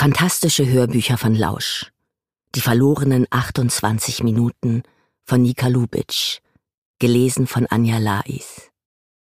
Fantastische Hörbücher von Lausch. Die verlorenen 28 Minuten von Nika Lubitsch. Gelesen von Anja Lais.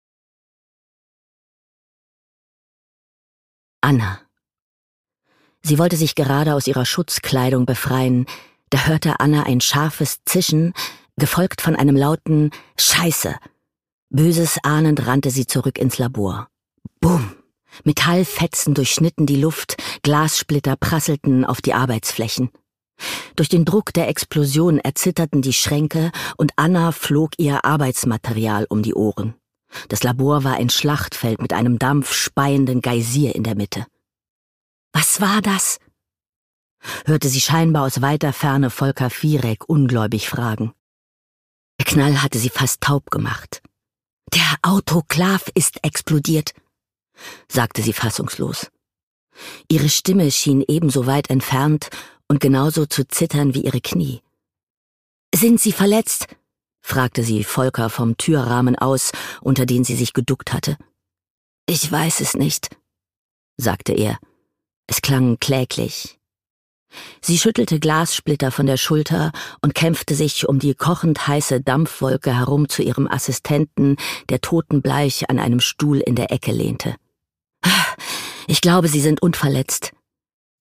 Anna. Sie wollte sich gerade aus ihrer Schutzkleidung befreien, da hörte Anna ein scharfes Zischen, gefolgt von einem lauten Scheiße. Böses ahnend rannte sie zurück ins Labor. Bumm! Metallfetzen durchschnitten die Luft, Glassplitter prasselten auf die Arbeitsflächen. Durch den Druck der Explosion erzitterten die Schränke und Anna flog ihr Arbeitsmaterial um die Ohren. Das Labor war ein Schlachtfeld mit einem dampfspeienden Geysir in der Mitte. »Was war das?« hörte sie scheinbar aus weiter Ferne Volker Vierek ungläubig fragen. Der Knall hatte sie fast taub gemacht. »Der Autoklav ist explodiert«, sagte sie fassungslos. Ihre Stimme schien ebenso weit entfernt und genauso zu zittern wie ihre Knie. »Sind Sie verletzt?« fragte sie Volker vom Türrahmen aus, unter den sie sich geduckt hatte. »Ich weiß es nicht«, sagte er. Es klang kläglich. Sie schüttelte Glassplitter von der Schulter und kämpfte sich um die kochend heiße Dampfwolke herum zu ihrem Assistenten, der totenbleich an einem Stuhl in der Ecke lehnte. »Ich glaube, Sie sind unverletzt«,